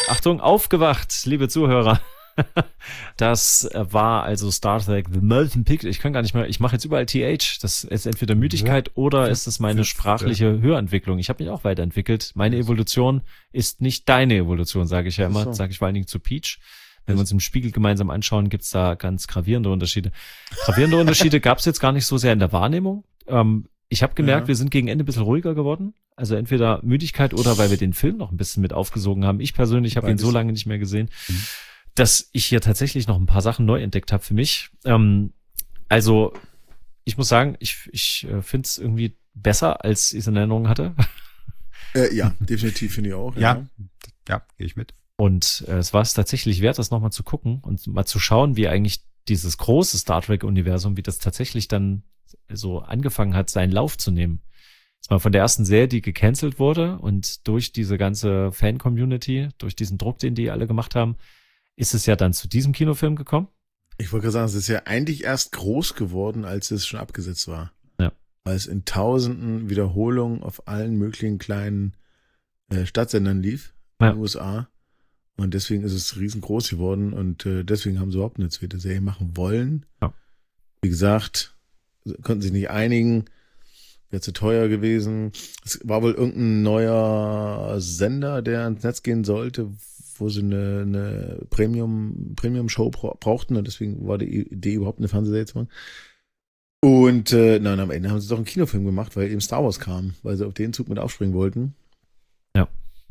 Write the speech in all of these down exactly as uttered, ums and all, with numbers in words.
Achtung, aufgewacht, liebe Zuhörer. Das war also Star Trek The Motion Picture. Ich kann gar nicht mehr, ich mache jetzt überall T H. Das ist entweder Müdigkeit oder ist es meine sprachliche Hörentwicklung. Ich habe mich auch weiterentwickelt. Meine Evolution ist nicht deine Evolution, sage ich ja immer. Sage ich vor allen Dingen zu Peach. Wenn wir uns im Spiegel gemeinsam anschauen, gibt's da ganz gravierende Unterschiede. Gravierende Unterschiede gab's jetzt gar nicht so sehr in der Wahrnehmung. Ähm, ich habe gemerkt, ja. wir sind gegen Ende ein bisschen ruhiger geworden. Also entweder Müdigkeit oder weil wir den Film noch ein bisschen mit aufgesogen haben. Ich persönlich habe ihn so lange nicht mehr gesehen, mhm. dass ich hier tatsächlich noch ein paar Sachen neu entdeckt habe für mich. Ähm, also ich muss sagen, ich, ich äh, finde es irgendwie besser, als ich es in Erinnerung hatte. Äh, ja, definitiv finde ich auch. Ja, ja, ja gehe ich mit. Und äh, es war es tatsächlich wert, das nochmal zu gucken und mal zu schauen, wie eigentlich dieses große Star Trek-Universum, wie das tatsächlich dann so angefangen hat, seinen Lauf zu nehmen. Jetzt mal von der ersten Serie, die gecancelt wurde und durch diese ganze Fan-Community, durch diesen Druck, den die alle gemacht haben, ist es ja dann zu diesem Kinofilm gekommen. Ich wollte gerade sagen, es ist ja eigentlich erst groß geworden, als es schon abgesetzt war. Ja. Weil es in tausenden Wiederholungen auf allen möglichen kleinen äh, Stadtsendern lief in ja. den U S A. Und deswegen ist es riesengroß geworden und äh, deswegen haben sie überhaupt eine zweite Serie machen wollen. Ja. Wie gesagt, konnten sich nicht einigen. Wäre zu teuer gewesen. Es war wohl irgendein neuer Sender, der ans Netz gehen sollte, wo sie eine, eine Premium, Premium-Show brauchten und deswegen war die Idee überhaupt eine Fernsehserie zu machen. Und äh, nein, am Ende haben sie doch einen Kinofilm gemacht, weil eben Star Wars kam, weil sie auf den Zug mit aufspringen wollten. Ja.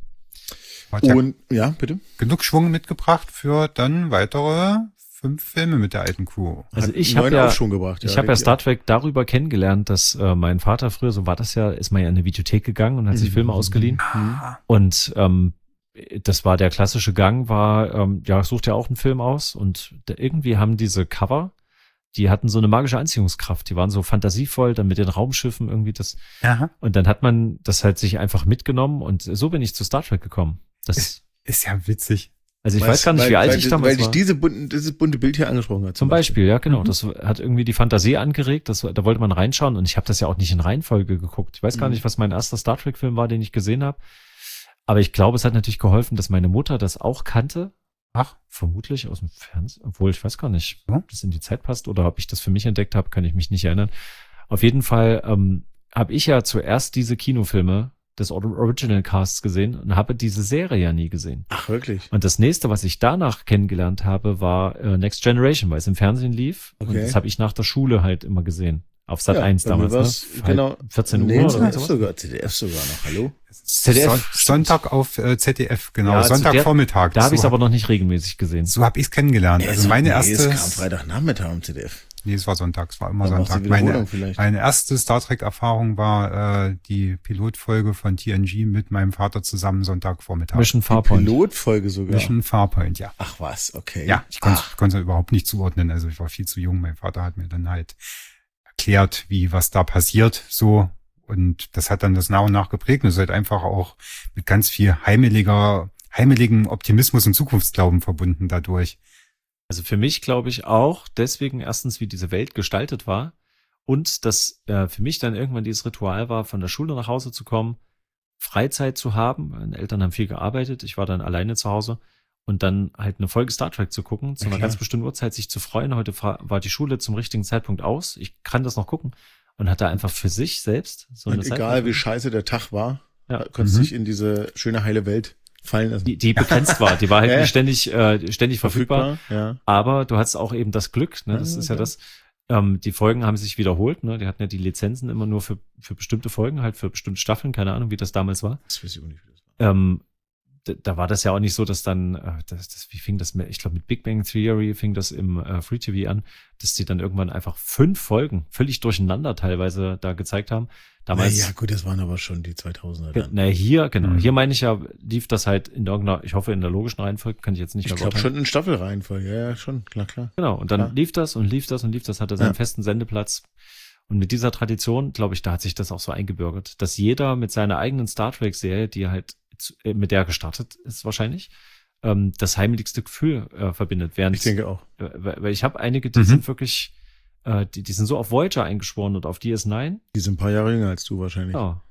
Und ja, bitte. Genug Schwung mitgebracht für dann weitere fünf Filme mit der alten Crew. Also ich habe ja, schon gebracht, ich ja, habe ja Star Trek darüber kennengelernt, dass äh, mein Vater früher, so war das ja, ist man ja in eine Videothek gegangen und hat sich Mhm. Filme ausgeliehen. Ah. Und ähm, das war der klassische Gang, war, ähm, ja, sucht ja auch einen Film aus und da, irgendwie haben diese Cover, die hatten so eine magische Anziehungskraft, die waren so fantasievoll, dann mit den Raumschiffen irgendwie das. Aha. Und dann hat man das halt sich einfach mitgenommen und so bin ich zu Star Trek gekommen. Das Ist, ist ja witzig. Also ich Weil- weiß gar nicht, weil, wie alt weil, ich damals Weil dich war. diese bunten, dieses bunte Bild hier angesprochen hat. Zum Beispiel, ja, genau. Mhm. Das hat irgendwie die Fantasie angeregt. Das, da wollte man reinschauen. Und ich habe das ja auch nicht in Reihenfolge geguckt. Ich weiß gar Mhm. nicht, was mein erster Star Trek-Film war, den ich gesehen habe. Aber ich glaube, es hat natürlich geholfen, dass meine Mutter das auch kannte. Ach. Vermutlich aus dem Fernsehen. Obwohl, ich weiß gar nicht, Ja. ob das in die Zeit passt oder ob ich das für mich entdeckt habe, kann ich mich nicht erinnern. Auf jeden Fall ähm, habe ich ja zuerst diese Kinofilme des Original Casts gesehen und habe diese Serie ja nie gesehen. Ach, wirklich? Und das nächste, was ich danach kennengelernt habe, war äh, Next Generation, weil es im Fernsehen lief. Und Okay. das habe ich nach der Schule halt immer gesehen. Auf Sat Ja, eins bei mir damals, war's, ne? genau. Halt vierzehn Uhr Nee, oder Z D F sowas. sogar, Z D F sogar noch, hallo? Z D F. Son- Sonntag auf äh, Z D F, genau. Ja, zu der- Sonntagvormittag. Da habe ich es so, aber noch nicht regelmäßig gesehen. so habe ich es kennengelernt. Also so- meine nee, erste. es kam Freitagnachmittag am Z D F. Nee, es war Sonntag, es war immer Dann machst du Sonntag. die Wiederholung Meine, vielleicht. meine erste Star Trek-Erfahrung war äh, die Pilotfolge von T N G mit meinem Vater zusammen Sonntagvormittag. Mission Farpoint. Pilotfolge sogar. Mission Farpoint, ja. Ach was, okay. Ja, ich konnte Ach, es überhaupt nicht zuordnen. Also ich war viel zu jung. Mein Vater hat mir dann halt erklärt, wie was da passiert, so. Und das hat dann das nach und nach geprägt. Und es ist halt einfach auch mit ganz viel heimeliger, heimeligem Optimismus und Zukunftsglauben verbunden dadurch. Also für mich glaube ich auch deswegen erstens, wie diese Welt gestaltet war und dass äh, für mich dann irgendwann dieses Ritual war, von der Schule nach Hause zu kommen, Freizeit zu haben. Meine Eltern haben viel gearbeitet, ich war dann alleine zu Hause und dann halt eine Folge Star Trek zu gucken, zu Ja, einer klar. ganz bestimmten Uhrzeit sich zu freuen. Heute fra- war die Schule zum richtigen Zeitpunkt aus. Ich kann das noch gucken und hatte einfach für sich selbst so eine und Zeit. egal wie scheiße der Tag war, Ja. konntest Mhm. dich in diese schöne heile Welt fallen lassen. die, die begrenzt war, die war halt Ja. nicht ständig, äh, ständig verfügbar. Ja. Aber du hattest auch eben das Glück, ne? Das Ja, ist ja ja. das. Ähm, die Folgen haben sich wiederholt, ne? Die hatten ja die Lizenzen immer nur für, für bestimmte Folgen, halt für bestimmte Staffeln, keine Ahnung, wie das damals war. Das weiß ich auch nicht, wie das war. Ähm, d- da war das ja auch nicht so, dass dann, äh, das, das, wie fing das mit, ich glaube mit Big Bang Theory fing das im äh, Free T V an, dass die dann irgendwann einfach fünf Folgen völlig durcheinander teilweise da gezeigt haben. Damals, Ja, gut, das waren aber schon die zweitausender ge- dann. naja, hier, genau, Mhm. hier meine ich ja, lief das halt in irgendeiner, ich hoffe in der logischen Reihenfolge, kann ich jetzt nicht Ich mehr glaube beurteilen. schon in Staffelreihenfolge, ja, ja, schon, klar, klar. Genau, und dann Ja. lief das und lief das und lief das, hatte seinen Ja. festen Sendeplatz. Und mit dieser Tradition, glaube ich, da hat sich das auch so eingebürgert, dass jeder mit seiner eigenen Star Trek-Serie, die er halt zu- äh, mit der gestartet ist wahrscheinlich, ähm, das heimlichste Gefühl äh, verbindet. Während, Ich denke auch. äh, weil weil ich habe einige, die Mhm. sind wirklich, äh, die, die sind so auf Voyager eingeschworen und auf D S neun. Die sind ein paar Jahre jünger als du wahrscheinlich. Ja.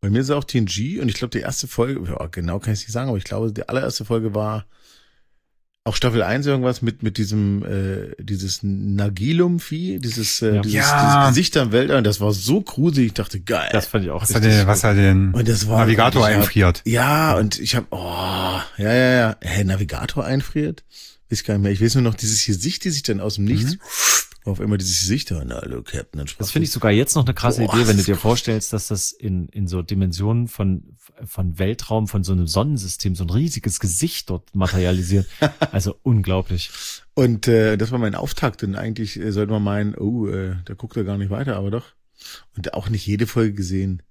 Bei mir ist es auch T N G und ich glaube, die erste Folge, ja, genau kann ich nicht sagen, aber ich glaube, die allererste Folge war auch Staffel eins irgendwas mit mit diesem äh, dieses Nagilum-Vieh, dieses, äh, Ja. dieses, Ja. dieses Gesicht am Weltall. Das war so gruselig. Ich dachte, geil. Das fand ich auch Was hat richtig er, was hat den Und das war Navigator und ich hab- einfriert? Ja, und ich habe, oh, ja, ja, ja. Hä, Navigator einfriert? Weiß gar nicht mehr. Ich weiß nur noch dieses Gesicht, die sich dann aus dem Nichts, auf immer dieses Gesicht da, na, hallo, Captain. Dann Das finde ich sogar jetzt noch eine krasse Boah, Idee, wenn du das dir ist vorstellst, dass das in, in so Dimensionen von, von Weltraum, von so einem Sonnensystem, so ein riesiges Gesicht dort materialisiert. Also unglaublich. Und äh, das war mein Auftakt. Und eigentlich äh, sollte man meinen, oh, äh, da guckt er gar nicht weiter, aber doch. Und auch nicht jede Folge gesehen.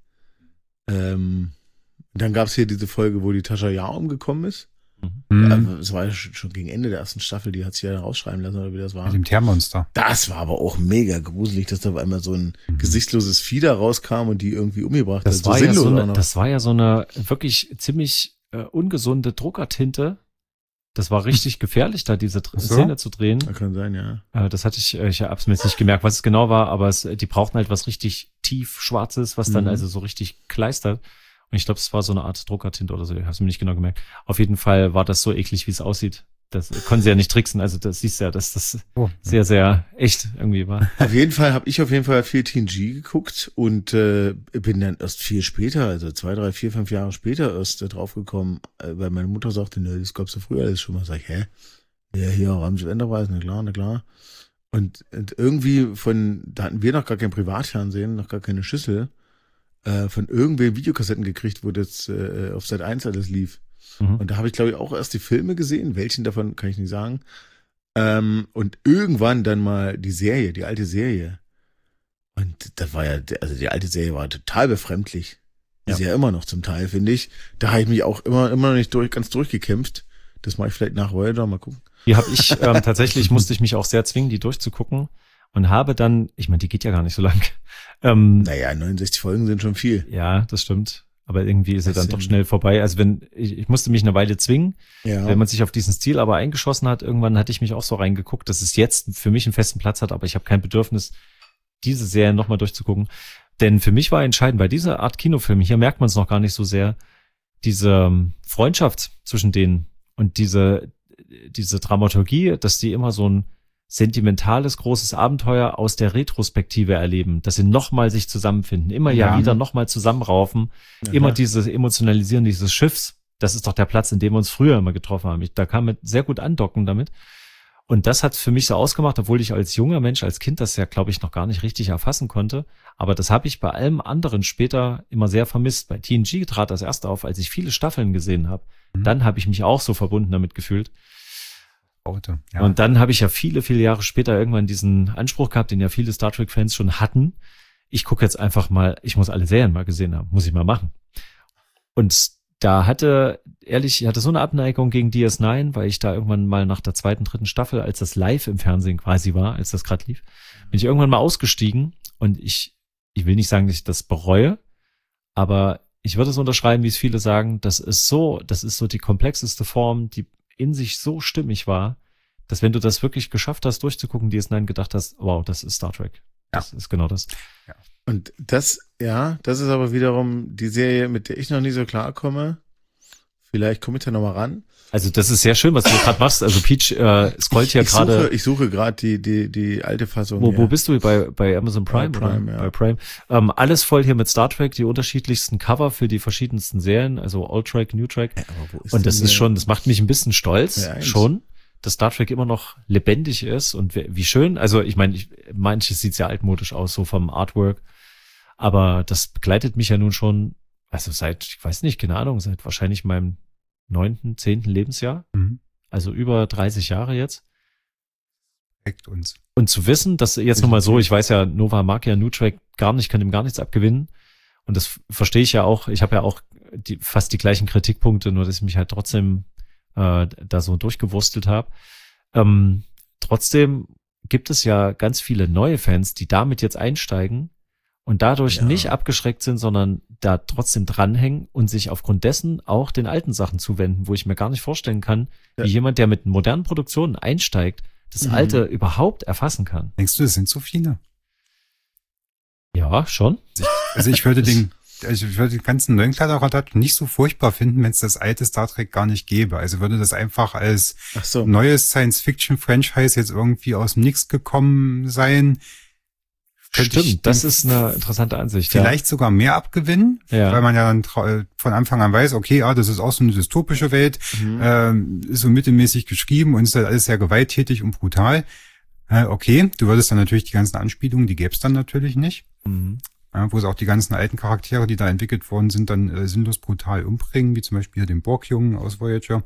Ähm, dann gab's hier diese Folge, wo die Tascha Yar umgekommen ist. Mhm. Ja, es war ja schon schon gegen Ende der ersten Staffel, die hat sich ja rausschreiben lassen, oder wie das war. Mit dem Tiermonster. Das war aber auch mega gruselig, dass da auf einmal so ein Mhm. gesichtsloses Vieh da rauskam und die irgendwie umgebracht Das hat. war, ja sinnlos so auch eine, noch. das war ja so eine wirklich ziemlich äh, ungesunde Druckertinte. Das war richtig gefährlich, da diese Dr- Ach so? Szene zu drehen. Das kann sein, ja. Äh, das hatte ich, äh, ich habe es nicht gemerkt, was es genau war, aber es, die brauchten halt was richtig tief Schwarzes, was dann Mhm. also so richtig kleistert. Und ich glaube, es war so eine Art Druckertinte oder so, ich habe es mir nicht genau gemerkt. Auf jeden Fall war das so eklig, wie es aussieht. Das konnten sie ja nicht tricksen, also das siehst du ja, dass das Oh, sehr, sehr echt irgendwie war. Auf jeden Fall habe ich auf jeden Fall viel T N G geguckt und äh, bin dann erst viel später, also zwei, drei, vier, fünf Jahre später erst äh, draufgekommen, äh, weil meine Mutter sagte, ne, das gab's ja früher alles schon mal. Sag ich, hä? Ja, hier, Raumschiff Enterprise, na klar, na klar. Und, und irgendwie von, da hatten wir noch gar kein Privatfernsehen, noch gar keine Schüssel, äh, von irgendwem Videokassetten gekriegt, wo das äh, auf Sat eins alles lief. Mhm. Und da habe ich, glaube ich, auch erst die Filme gesehen. Welchen davon kann ich nicht sagen. Ähm, und irgendwann dann mal die Serie, die alte Serie. Und das war ja, also die alte Serie war total befremdlich. Ist ja immer noch zum Teil, finde ich. Da habe ich mich auch immer, immer noch nicht durch, ganz durchgekämpft. Das mache ich vielleicht nach Voyager, mal gucken. Die habe ich ähm, tatsächlich, musste ich mich auch sehr zwingen, die durchzugucken und habe dann, ich meine, die geht ja gar nicht so lang. Ähm, Naja, neunundsechzig Folgen sind schon viel. ja, das stimmt. Aber irgendwie ist er dann Das doch sind- schnell vorbei. Also wenn, ich, ich musste mich eine Weile zwingen, Ja. wenn man sich auf diesen Stil aber eingeschossen hat, irgendwann hatte ich mich auch so reingeguckt, dass es jetzt für mich einen festen Platz hat, aber ich habe kein Bedürfnis, diese Serie nochmal durchzugucken. Denn für mich war entscheidend, bei dieser Art Kinofilm, hier merkt man es noch gar nicht so sehr, diese ähm, Freundschaft zwischen denen und diese, diese Dramaturgie, dass die immer so ein sentimentales, großes Abenteuer aus der Retrospektive erleben, dass sie nochmal sich zusammenfinden, immer ja, Ja. wieder nochmal zusammenraufen, Ja, immer klar. dieses Emotionalisieren dieses Schiffs. Das ist doch der Platz, in dem wir uns früher immer getroffen haben. Ich, da kann man sehr gut andocken damit. Und das hat für mich so ausgemacht, obwohl ich als junger Mensch, als Kind das ja, glaube ich, noch gar nicht richtig erfassen konnte. Aber das habe ich bei allem anderen später immer sehr vermisst. Bei T N G trat das erst auf, als ich viele Staffeln gesehen habe. Mhm. Dann habe ich mich auch so verbunden damit gefühlt. Auto. Ja. Und dann habe ich ja viele, viele Jahre später irgendwann diesen Anspruch gehabt, den ja viele Star Trek-Fans schon hatten. Ich gucke jetzt einfach mal, ich muss alle Serien mal gesehen haben, muss ich mal machen. Und da hatte, ehrlich, ich hatte so eine Abneigung gegen D S neun, weil ich da irgendwann mal nach der zweiten, dritten Staffel, als das live im Fernsehen quasi war, als das gerade lief, bin ich irgendwann mal ausgestiegen und ich, ich will nicht sagen, dass ich das bereue, aber ich würde es unterschreiben, wie es viele sagen, das ist so, das ist so die komplexeste Form, die in sich so stimmig war, dass wenn du das wirklich geschafft hast, durchzugucken, D S neun gedacht hast, wow, das ist Star Trek. Das ist genau das. Und das, ja, das ist aber wiederum die Serie, mit der ich noch nie so klarkomme. Vielleicht komme ich da nochmal ran. Also das ist sehr schön, was du gerade machst. Also Peach äh, scrollt hier ich suche, gerade. ich suche gerade die, die, die alte Fassung. Wo, ja. wo bist du? Bei, bei Amazon Prime? Bei Prime, oder? ja. Bei Prime. Ähm, alles voll hier mit Star Trek, die unterschiedlichsten Cover für die verschiedensten Serien, also Old Track, New Track. Ja, aber wo ist Und das denn ist der- schon, das macht mich ein bisschen stolz, Ja, eigentlich. schon, dass Star Trek immer noch lebendig ist und wie, wie schön. Also ich meine, ich, manches sieht sehr altmodisch aus, so vom Artwork. Aber das begleitet mich ja nun schon, also seit, ich weiß nicht, keine Ahnung, seit wahrscheinlich meinem neunten, zehnten Lebensjahr. Mhm. Also über dreißig Jahre jetzt. Perfekt uns. Und zu wissen, dass jetzt nochmal so, ich weiß ja, Nova mag ja New Track gar nicht, kann ihm gar nichts abgewinnen. Und das verstehe ich ja auch. Ich habe ja auch die, fast die gleichen Kritikpunkte, nur dass ich mich halt trotzdem äh, da so durchgewurstelt habe. Ähm, trotzdem gibt es ja ganz viele neue Fans, die damit jetzt einsteigen und dadurch Ja. nicht abgeschreckt sind, sondern da trotzdem dranhängen und sich aufgrund dessen auch den alten Sachen zuwenden, wo ich mir gar nicht vorstellen kann, Ja. wie jemand, der mit modernen Produktionen einsteigt, das Mhm. Alte überhaupt erfassen kann. Denkst du, es sind so viele? Ja, schon. Also ich würde den also ich würde den ganzen neuen Kladderadadd nicht so furchtbar finden, wenn es das alte Star Trek gar nicht gäbe. Also würde das einfach als Ach so. neues Science-Fiction-Franchise jetzt irgendwie aus dem Nix gekommen sein. Stimmt, das ist eine interessante Ansicht. Vielleicht ja. sogar mehr abgewinnen, ja. weil man ja dann von Anfang an weiß, okay, ah, das ist auch so eine dystopische Welt, Mhm. ähm, ist so mittelmäßig geschrieben und ist halt alles sehr gewalttätig und brutal. Äh, okay, du würdest dann natürlich die ganzen Anspielungen, die gäbe es dann natürlich nicht. Mhm. Ja, wo es auch die ganzen alten Charaktere, die da entwickelt worden sind, dann äh, sinnlos brutal umbringen, wie zum Beispiel den Borg-Jungen aus Voyager.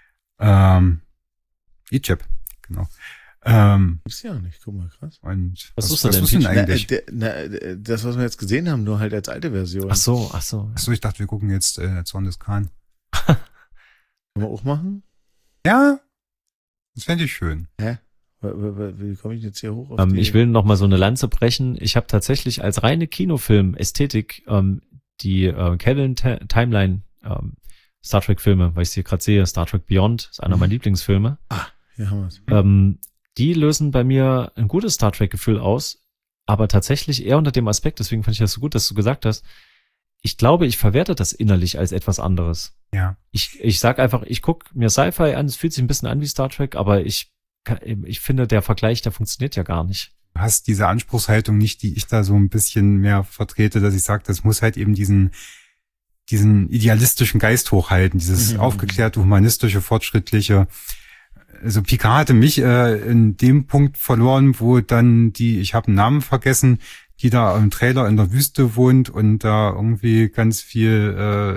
Ähm, Icheb, genau. Ähm, Gibt's ja nicht, guck mal, krass. und Was was, ist denn was denn, ist denn Peach? eigentlich? Na, äh, der, na, das, was wir jetzt gesehen haben, nur halt als alte Version. Ach so, ach so. Achso, ich dachte, wir gucken jetzt äh, Zorn des Khan. Können wir auch machen? Ja, das fände ich schön. Hä? Wie, wie, wie komme ich jetzt hier hoch? Auf Ähm, die, ich will noch mal so eine Lanze brechen. Ich habe tatsächlich als reine Kinofilm-Ästhetik ähm, die äh, Kelvin Ta- Timeline ähm, Star Trek Filme, weil ich sie gerade sehe, Star Trek Beyond ist einer Mhm. meiner Lieblingsfilme. Hier haben wir's. Ähm, die lösen bei mir ein gutes Star Trek-Gefühl aus, aber tatsächlich eher unter dem Aspekt, deswegen fand ich das so gut, dass du gesagt hast, ich glaube, ich verwerte das innerlich als etwas anderes. Ja. Ich, ich sag einfach, ich guck mir Sci-Fi an, es fühlt sich ein bisschen an wie Star Trek, aber ich, kann- ich finde, der Vergleich, der funktioniert ja gar nicht. Du hast diese Anspruchshaltung nicht, die ich da so ein bisschen mehr vertrete, dass ich sage, das muss halt eben diesen diesen idealistischen Geist hochhalten, dieses Mhm. aufgeklärte, humanistische, fortschrittliche. Also Picard hatte mich äh, in dem Punkt verloren, wo dann die, ich habe einen Namen vergessen, die da im Trailer in der Wüste wohnt und da irgendwie ganz viel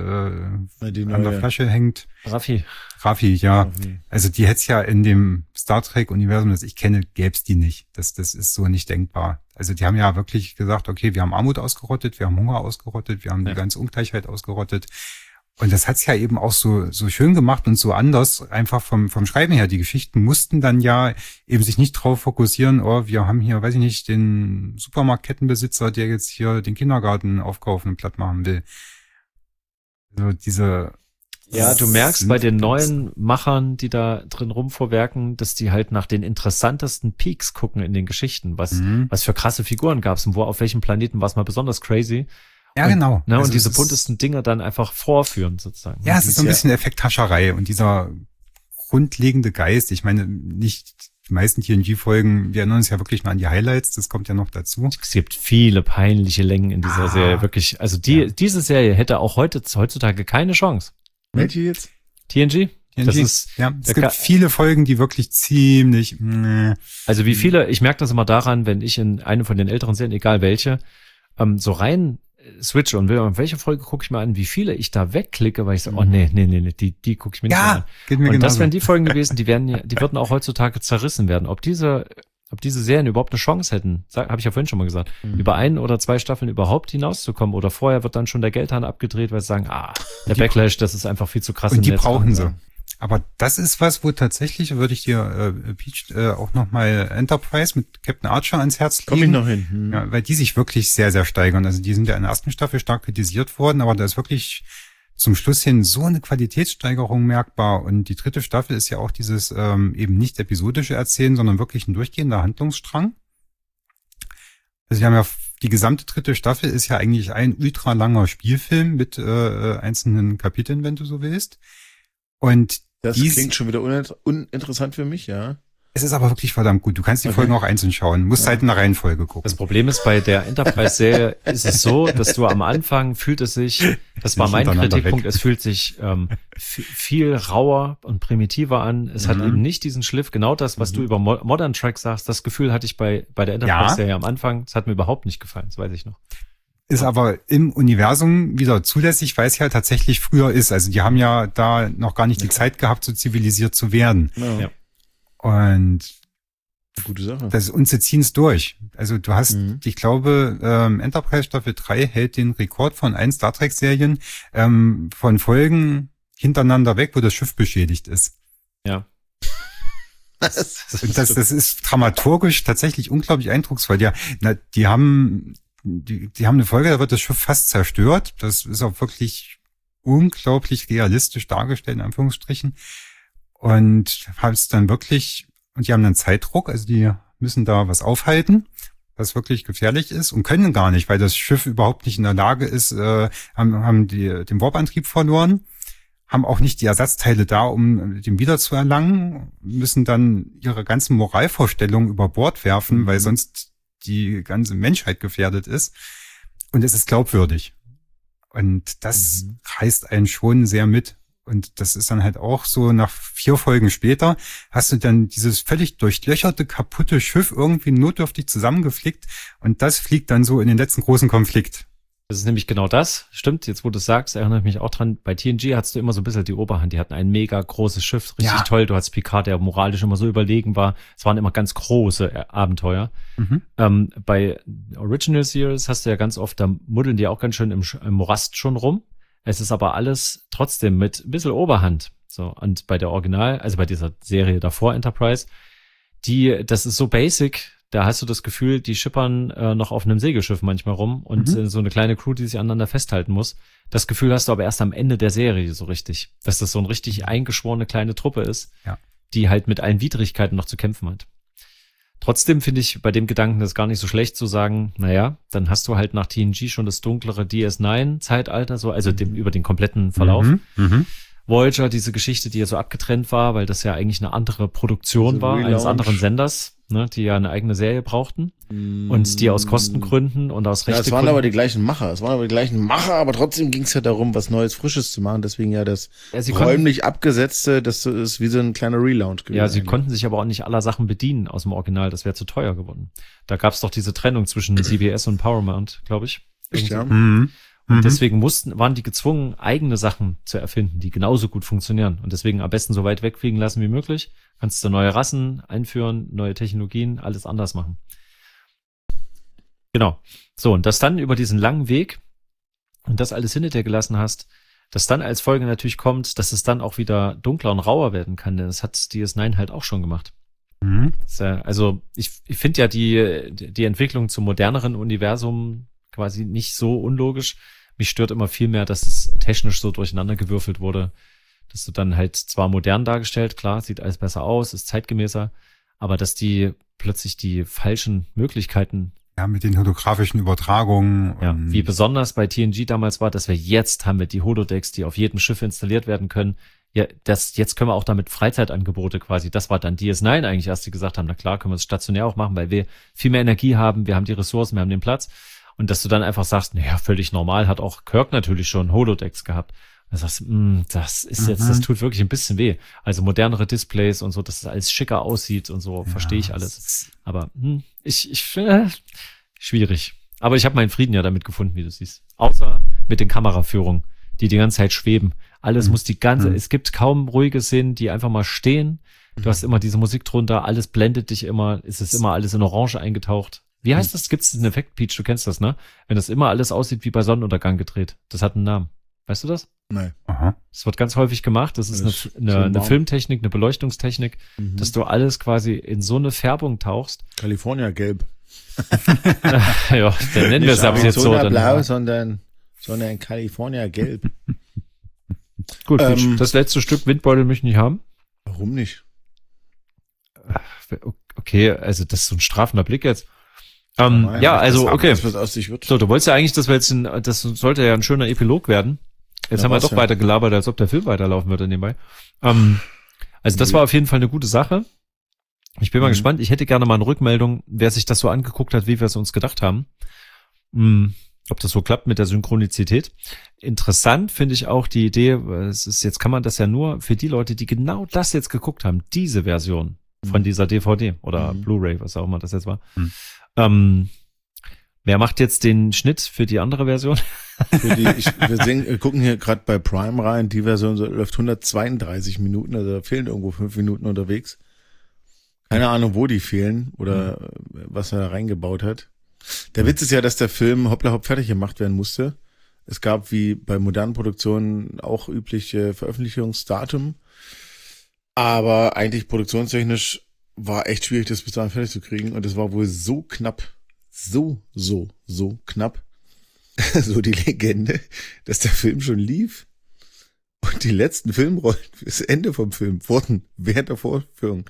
äh, Ja, die an der neue- Flasche hängt. Raffi. Raffi, ja. Raffi. Also die hätte es ja in dem Star Trek-Universum, das ich kenne, gäb's die nicht. Das, das ist so nicht denkbar. Also die haben ja wirklich gesagt, okay, wir haben Armut ausgerottet, wir haben Hunger ausgerottet, wir haben Ja. die ganze Ungleichheit ausgerottet. Und das hat's ja eben auch so so schön gemacht und so anders, einfach vom vom Schreiben her. Die Geschichten mussten dann ja eben sich nicht drauf fokussieren, oh, wir haben hier, weiß ich nicht, den Supermarktkettenbesitzer, der jetzt hier den Kindergarten aufkaufen und platt machen will. Also diese Ja, du merkst bei den neuen Machern, die da drin rumvorwerken, dass die halt nach den interessantesten Peaks gucken in den Geschichten. Was, Mhm. was für krasse Figuren gab's und wo, auf welchem Planeten war es mal besonders crazy. Ja, und, genau. Ne, Also und diese es ist- buntesten Dinge dann einfach vorführen, sozusagen. Ja, es ist so ein Ja. bisschen Effekthascherei und dieser grundlegende Geist. Ich meine, nicht die meisten T N G-Folgen, wir erinnern uns ja wirklich nur an die Highlights, das kommt ja noch dazu. Es gibt viele peinliche Längen in dieser Ah. Serie, wirklich. Also die, Ja. diese Serie hätte auch heute, heutzutage keine Chance. Welche jetzt? T N G? T N G. Das ist, Ja, es der gibt Ka- viele Folgen, die wirklich ziemlich, meh. also wie viele, ich merke das immer daran, wenn ich in eine von den älteren Serien, egal welche, ähm, so rein äh, switche und will, welche Folge gucke ich mir an, wie viele ich da wegklicke, weil ich sage, oh nee, nee, nee, nee, die, die gucke ich mir nicht mehr an. Ja, geht mir Und das genauso. wären die Folgen gewesen, die werden ja, die würden auch heutzutage zerrissen werden. Ob diese, ob diese Serien überhaupt eine Chance hätten, habe ich ja vorhin schon mal gesagt, Mhm. über ein oder zwei Staffeln überhaupt hinauszukommen oder vorher wird dann schon der Geldhahn abgedreht, weil sie sagen, ah, der Die- Backlash, das ist einfach viel zu krass. Und im die Netz. brauchen sie. Aber das ist was, wo tatsächlich, würde ich dir, äh, Peach, äh, auch nochmal Enterprise mit Captain Archer ans Herz Komm ich legen. noch hin. Hm. Ja, weil die sich wirklich sehr, sehr steigern. Also die sind ja in der ersten Staffel stark kritisiert worden, aber da ist wirklich zum Schluss hin so eine Qualitätssteigerung merkbar. Und die dritte Staffel ist ja auch dieses ähm, eben nicht episodische Erzählen, sondern wirklich ein durchgehender Handlungsstrang. Also wir haben ja die gesamte dritte Staffel ist ja eigentlich ein ultra langer Spielfilm mit äh, einzelnen Kapiteln, wenn du so willst. Und Das dies- klingt schon wieder uninter- uninteressant für mich, ja. es ist aber wirklich verdammt gut. Du kannst die Okay. Folgen auch einzeln schauen, musst halt in der Reihenfolge gucken. Das Problem ist, bei der Enterprise-Serie ist es so, dass du am Anfang fühlt es sich, das war Nicht mein hintereinander Kritikpunkt, weg. es fühlt sich ähm, f- viel rauer und primitiver an. Es hat Mhm. eben nicht diesen Schliff, genau das, was du über Mo Modern Track sagst, das Gefühl hatte ich bei, bei der Enterprise-Serie am Anfang. Das hat mir überhaupt nicht gefallen, das weiß ich noch. Ist aber im Universum wieder zulässig, weil es ja tatsächlich früher ist. Also die haben ja da noch gar nicht die Zeit gehabt, so zivilisiert zu werden. Ja. Ja. Und Gute Sache. das und sie ziehen es durch. Also du hast, Mhm. ich glaube, ähm, Enterprise Staffel drei hält den Rekord von allen Star Trek Serien ähm, von Folgen hintereinander weg, wo das Schiff beschädigt ist. Ja. Und das, das ist dramaturgisch tatsächlich unglaublich eindrucksvoll. Ja, na, die haben, die, die haben eine Folge, da wird das Schiff fast zerstört. Das ist auch wirklich unglaublich realistisch dargestellt, in Anführungsstrichen. Und haben es dann wirklich, und die haben dann Zeitdruck, also die müssen da was aufhalten, was wirklich gefährlich ist und können gar nicht, weil das Schiff überhaupt nicht in der Lage ist, äh, haben, haben die, den Warp-Antrieb verloren, haben auch nicht die Ersatzteile da, um den wiederzuerlangen, müssen dann ihre ganzen Moralvorstellungen über Bord werfen, mhm. weil sonst die ganze Menschheit gefährdet ist. Und es ist glaubwürdig. Und das mhm. reißt einen schon sehr mit. Und das ist dann halt auch so, nach vier Folgen später hast du dann dieses völlig durchlöcherte, kaputte Schiff irgendwie notdürftig zusammengeflickt und das fliegt dann so in den letzten großen Konflikt. Das ist nämlich genau das. Stimmt, jetzt wo du es sagst, erinnere ich mich auch dran. Bei T N G hattest du immer so ein bisschen die Oberhand. Die hatten ein mega großes Schiff, richtig ja. toll. Du hattest Picard, der moralisch immer so überlegen war. Es waren immer ganz große Abenteuer. Mhm. Ähm, bei Original Series hast du ja ganz oft, da muddeln die auch ganz schön im, im Morast schon rum. Es ist aber alles trotzdem mit ein bisschen Oberhand. So, und bei der Original, also bei dieser Serie davor, Enterprise, die, das ist so basic, da hast du das Gefühl, die schippern äh, noch auf einem Segelschiff manchmal rum und mhm. äh, so eine kleine Crew, die sich aneinander festhalten muss. Das Gefühl hast du aber erst am Ende der Serie so richtig, dass das so eine richtig eingeschworene kleine Truppe ist, ja. die halt mit allen Widrigkeiten noch zu kämpfen hat. Trotzdem finde ich bei dem Gedanken das gar nicht so schlecht zu sagen, naja, dann hast du halt nach T N G schon das dunklere D S neun Zeitalter, so, also dem, über den kompletten Verlauf. Mhm, mh. Voyager, diese Geschichte, die ja so abgetrennt war, weil das ja eigentlich eine andere Produktion also war, Relaunch. eines anderen Senders, ne, die ja eine eigene Serie brauchten. Mm. Und die aus Kostengründen und aus Rechtegründen. Ja, es waren aber die gleichen Macher, es waren aber die gleichen Macher, aber trotzdem ging es ja darum, was Neues, Frisches zu machen. Deswegen ja das ja, räumlich konnten, abgesetzte, das ist wie so ein kleiner Relaunch gewesen. Ja, sie eigentlich. konnten sich aber auch nicht aller Sachen bedienen aus dem Original, das wäre zu teuer geworden. Da gab es doch diese Trennung zwischen C B S und Paramount, glaube ich. Echt, ja. Mhm. Und deswegen mussten, waren die gezwungen, eigene Sachen zu erfinden, die genauso gut funktionieren. Und deswegen am besten so weit wegfliegen lassen wie möglich. Kannst du neue Rassen einführen, neue Technologien, alles anders machen. Genau. So, und das dann über diesen langen Weg und das alles hinter dir gelassen hast, dass dann als Folge natürlich kommt, dass es dann auch wieder dunkler und rauer werden kann, denn das hat D S neun halt auch schon gemacht. Mhm. Also ich, ich finde ja die, die Entwicklung zum moderneren Universum quasi nicht so unlogisch. Mich stört immer viel mehr, dass es technisch so durcheinandergewürfelt wurde, dass du dann halt zwar modern dargestellt, klar, sieht alles besser aus, ist zeitgemäßer, aber dass die plötzlich die falschen Möglichkeiten. Ja, mit den holographischen Übertragungen. Ja, wie besonders bei T N G damals war, dass wir jetzt haben wir die Holodecks, die auf jedem Schiff installiert werden können. Ja, das, jetzt können wir auch damit Freizeitangebote quasi, das war dann D S neun eigentlich erst, die gesagt haben, na klar, können wir es stationär auch machen, weil wir viel mehr Energie haben, wir haben die Ressourcen, wir haben den Platz. Und dass du dann einfach sagst, naja, völlig normal, hat auch Kirk natürlich schon Holodecks gehabt. Und du sagst, mh, das ist jetzt, mhm. das tut wirklich ein bisschen weh. Also modernere Displays und so, dass es alles schicker aussieht und so, ja, verstehe ich alles. Aber mh, ich, ich, äh, schwierig. Aber ich habe meinen Frieden ja damit gefunden, wie du siehst. Außer mit den Kameraführungen, die die ganze Zeit schweben. Alles mhm. muss die ganze, mhm. es gibt kaum ruhige Szenen, die einfach mal stehen. Du hast immer diese Musik drunter, alles blendet dich immer, es ist immer alles in Orange eingetaucht. Wie heißt das? Gibt's diesen Effekt, Peach? Du kennst das, ne? Wenn das immer alles aussieht wie bei Sonnenuntergang gedreht. Das hat einen Namen. Weißt du das? Nein. Aha. Das wird ganz häufig gemacht. Das ist das eine, eine, eine Filmtechnik, eine Beleuchtungstechnik, mhm. dass du alles quasi in so eine Färbung tauchst. California Gelb. Ja, dann nennen wir es aber jetzt so. Nicht blau, sondern, sondern California Gelb. Gut, ähm, das letzte Stück Windbeutel möchte ich nicht haben. Warum nicht? Okay, also das ist so ein strafender Blick jetzt. Ähm, ja, ja also, okay. Das, aus sich wird. So, du wolltest ja eigentlich, dass wir jetzt, ein, das sollte ja ein schöner Epilog werden. Jetzt ja, haben wir doch ja. weiter gelabert, als ob der Film weiterlaufen würde nebenbei. Ähm, also das war auf jeden Fall eine gute Sache. Ich bin mal mhm. gespannt. Ich hätte gerne mal eine Rückmeldung, wer sich das so angeguckt hat, wie wir es uns gedacht haben. Hm, ob das so klappt mit der Synchronizität. Interessant finde ich auch die Idee, es ist, jetzt kann man das ja nur für die Leute, die genau das jetzt geguckt haben, diese Version von dieser D V D oder mhm. Blu-ray, was auch immer das jetzt war. Mhm. Ähm, wer macht jetzt den Schnitt für die andere Version? Für die, ich, wir, sehen, wir gucken hier gerade bei Prime rein, die Version so, läuft hundertzweiunddreißig Minuten, also da fehlen irgendwo fünf Minuten unterwegs. Keine Ahnung, wo die fehlen oder mhm. was er da reingebaut hat. Der Witz ist ja, dass der Film hoppla hopp fertig gemacht werden musste. Es gab wie bei modernen Produktionen auch übliche Veröffentlichungsdatum, aber eigentlich produktionstechnisch war echt schwierig, das bis dahin fertig zu kriegen. Und es war wohl so knapp, so, so, so knapp, so die Legende, dass der Film schon lief. Und die letzten Filmrollen fürs Ende vom Film wurden während der Vorführung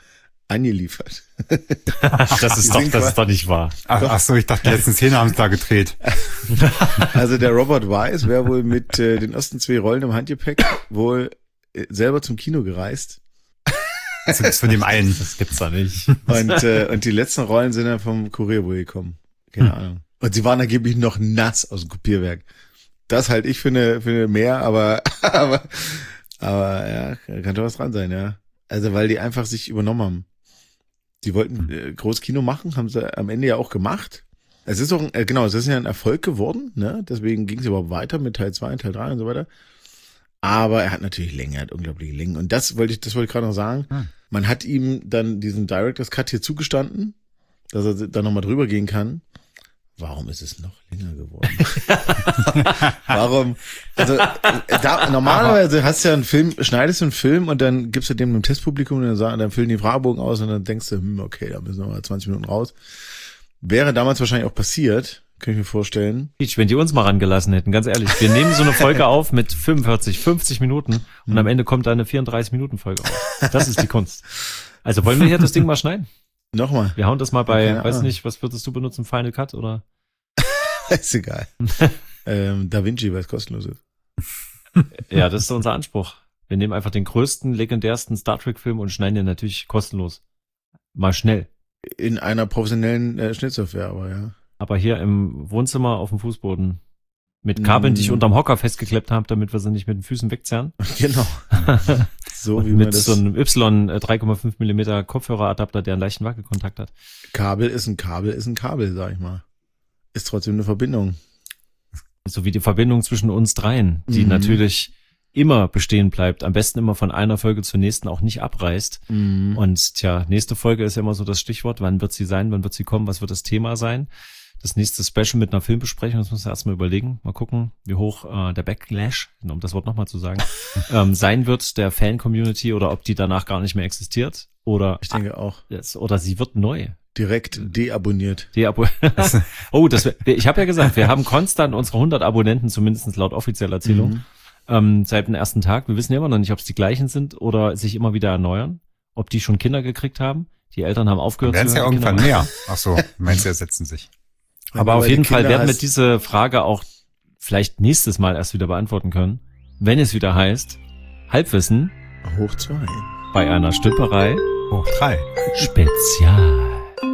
angeliefert. Das ist doch, das ist doch nicht wahr. Ach, ach so, ich dachte, die letzten Szene haben sie da gedreht. Also der Robert Wise wäre wohl mit äh, den ersten zwei Rollen im Handgepäck wohl äh, selber zum Kino gereist. Also das von dem einen. Das gibt's da nicht. Und, äh, und die letzten Rollen sind dann vom Kurier wohl gekommen. Keine hm. Ahnung. Und sie waren angeblich noch nass aus dem Kopierwerk. Das halte ich für eine, für eine mehr, aber, aber, aber, ja, kann doch was dran sein, ja. Also, weil die einfach sich übernommen haben. Die wollten äh, Großkino machen, haben sie am Ende ja auch gemacht. Es ist auch, äh, genau, es ist ja ein Erfolg geworden, ne? Deswegen ging es überhaupt weiter mit Teil zwei, Teil drei und so weiter. Aber er hat natürlich Länge, er hat unglaubliche Längen. Und das wollte ich, das wollte ich gerade noch sagen. Hm. Man hat ihm dann diesen Director's Cut hier zugestanden, dass er da nochmal drüber gehen kann. Warum ist es noch länger geworden? Warum? Also da, normalerweise hast du ja einen Film, schneidest du einen Film und dann gibst du dem einem Testpublikum und dann, sagen, dann füllen die Fragebogen aus und dann denkst du, hm, okay, da müssen wir mal zwanzig Minuten raus. Wäre damals wahrscheinlich auch passiert, kann ich mir vorstellen. Wenn die uns mal rangelassen hätten, ganz ehrlich. Wir nehmen so eine Folge auf mit fünfundvierzig, fünfzig Minuten und hm. am Ende kommt da eine vierunddreißig Minuten Folge raus. Das ist die Kunst. Also wollen wir hier das Ding mal schneiden? Nochmal. Wir hauen das mal bei, ja, weiß nicht, was würdest du benutzen, Final Cut oder? Ist egal. ähm, Da Vinci, weil es kostenlos ist. Ja, das ist unser Anspruch. Wir nehmen einfach den größten, legendärsten Star Trek-Film und schneiden den natürlich kostenlos. Mal schnell. In einer professionellen äh, Schnittsoftware, aber ja. Aber hier im Wohnzimmer auf dem Fußboden. Mit Kabeln, die ich unterm Hocker festgeklebt habe, damit wir sie nicht mit den Füßen wegzerren. Genau. So wie mit man das so einem Y drei Komma fünf Millimeter Kopfhöreradapter, der einen leichten Wackelkontakt hat. Kabel ist ein Kabel, ist ein Kabel, sag ich mal. Ist trotzdem eine Verbindung. So wie die Verbindung zwischen uns dreien, die mhm. natürlich immer bestehen bleibt, am besten immer von einer Folge zur nächsten auch nicht abreißt. Mhm. Und tja, nächste Folge ist ja immer so das Stichwort, wann wird sie sein, wann wird sie kommen, was wird das Thema sein? Das nächste Special mit einer Filmbesprechung, das müssen wir erstmal überlegen. Mal gucken, wie hoch äh, der Backlash, um das Wort nochmal zu sagen, ähm, sein wird der Fan-Community oder ob die danach gar nicht mehr existiert. Oder ich denke auch. Das, oder sie wird neu. Direkt deabonniert. Deabo oh, das wär, ich habe ja gesagt, wir haben konstant unsere hundert Abonnenten, zumindest laut offizieller Erzählung, mhm. ähm, seit dem ersten Tag. Wir wissen ja immer noch nicht, ob es die gleichen sind oder sich immer wieder erneuern. Ob die schon Kinder gekriegt haben. Die Eltern haben aufgehört. Werden es ja irgendwann Kinder mehr. Ach so, meinst du, ersetzen sich. Aber auf jeden Fall werden wir diese Frage auch vielleicht nächstes Mal erst wieder beantworten können, wenn es wieder heißt, Halbwissen hoch zwei bei einer Stümperei hoch drei Spezial.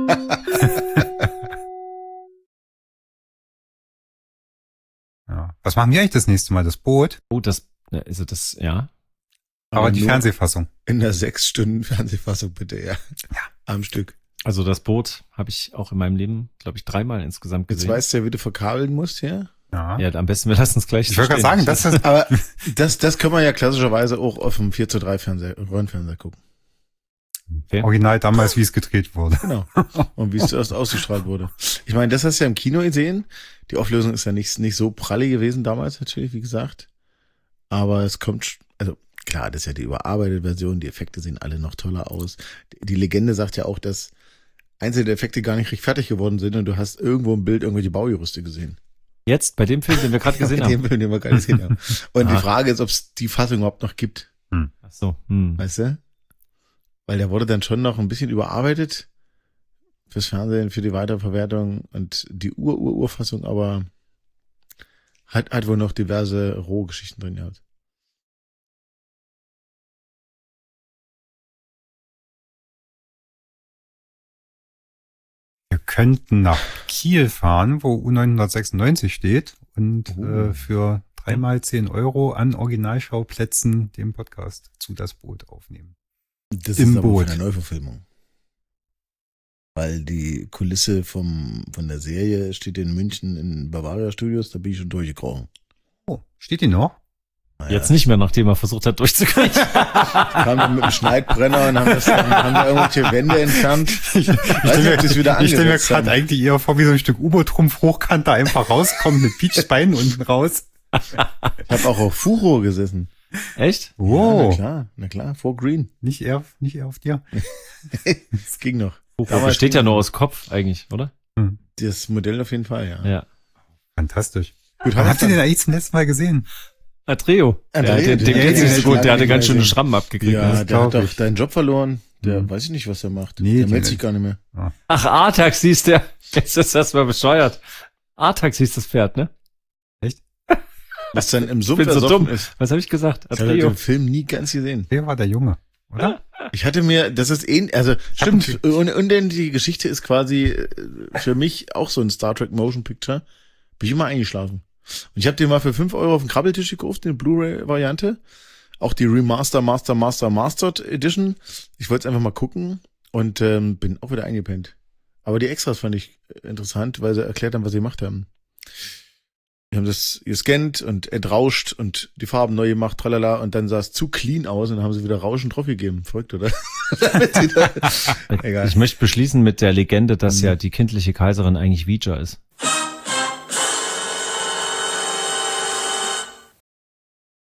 Ja. Was machen wir eigentlich das nächste Mal? Das Boot? Oh, das, also das, ja. Aber, Aber die Fernsehfassung. In der sechs Stunden Fernsehfassung bitte, ja. Ja. Am Stück. Also das Boot habe ich auch in meinem Leben, glaube ich, dreimal insgesamt gesehen. Jetzt weißt du ja, wie du verkabeln musst, ja? Ja, ja, am besten wir lassen es gleich. Ich würde gerade sagen, das ist... Aber das, das können wir ja klassischerweise auch auf dem vier zu drei Fernseher, Röhrenfernseher gucken. Okay. Original damals, wie es gedreht wurde. Genau. Und wie es zuerst ausgestrahlt wurde. Ich meine, das hast du ja im Kino gesehen. Die Auflösung ist ja nicht, nicht so pralle gewesen damals natürlich, wie gesagt. Aber es kommt, also klar, das ist ja die überarbeitete Version. Die Effekte sehen alle noch toller aus. Die Legende sagt ja auch, dass einzelne Effekte gar nicht richtig fertig geworden sind und du hast irgendwo im Bild irgendwelche Baugerüste gesehen. Jetzt, bei dem Film, den wir gerade gesehen bei haben? Bei dem Film, den wir gerade gesehen haben. Und ah. die Frage ist, ob es die Fassung überhaupt noch gibt. Hm. Ach so. Hm. Weißt du? Weil der wurde dann schon noch ein bisschen überarbeitet fürs Fernsehen, für die Weiterverwertung und die Ur-Ur-Urfassung, aber hat, hat wohl noch diverse Rohgeschichten drin gehabt. Wir könnten nach Kiel fahren, wo U neunhundertsechsundneunzig steht und oh. äh, für dreimal zehn Euro an Originalschauplätzen den Podcast zu Das Boot aufnehmen. Das Im ist aber Boot. Eine Neuverfilmung. Weil die Kulisse vom von der Serie steht in München in Bavaria Studios, da bin ich schon durchgekrochen. Oh, steht die noch? Naja. Jetzt nicht mehr, nachdem er versucht hat durchzukriegen. Kamen dann mit dem Schneidbrenner und haben, das, haben, haben da irgendwelche Wände entfernt. Ich, ich stelle mir, ich stell mir gerade eigentlich eher vor, wie so ein Stück U-Boot-Trumpf hochkant da einfach rauskommt mit Peachbeinen unten raus. Ich habe auch auf Furo gesessen. Echt? Wow. Ja, na klar, na klar, vor Green. Nicht eher, nicht eher auf dir. Es ging noch. Furo besteht ja nur aus Kopf eigentlich, oder? Hm. Das Modell auf jeden Fall, ja. Ja. Fantastisch. Gut, wann habt ihr den eigentlich zum letzten Mal gesehen? Atreo. Atreo, ja, dem, dem geht's nicht gut, der hatte ganz schöne Schrammen abgekriegt. Ja, der hat doch deinen Job verloren. Der Hm. weiß ich nicht, was er macht. Nee, der die- meldet sich gar nicht mehr. Ach, Artax hieß der. Jetzt ist das mal bescheuert. Artax hieß das Pferd, ne? Was dann im Sumpf bin so ersoffen dumm. ist. Was habe ich gesagt? Ich habe Atreo. den Film nie ganz gesehen. Der war der Junge, oder? Ich hatte mir, das ist ähnlich, also hab einen stimmt, und, und denn die Geschichte ist quasi äh, für mich auch so ein Star Trek Motion Picture. Bin ich immer eingeschlafen. Und ich habe den mal für fünf Euro auf den Krabbeltisch gekauft, den Blu-ray-Variante. Auch die Remaster, Master, Master, Mastered Edition. Ich wollte es einfach mal gucken und ähm, bin auch wieder eingepennt. Aber die Extras fand ich interessant, weil sie erklärt haben, was sie gemacht haben. Wir haben das gescannt und entrauscht und die Farben neu gemacht, tralala, und dann sah es zu clean aus und dann haben sie wieder Rauschen drauf gegeben. Verrückt, oder? Egal. Ich möchte beschließen mit der Legende, dass Mhm. ja die kindliche Kaiserin eigentlich Vija ist.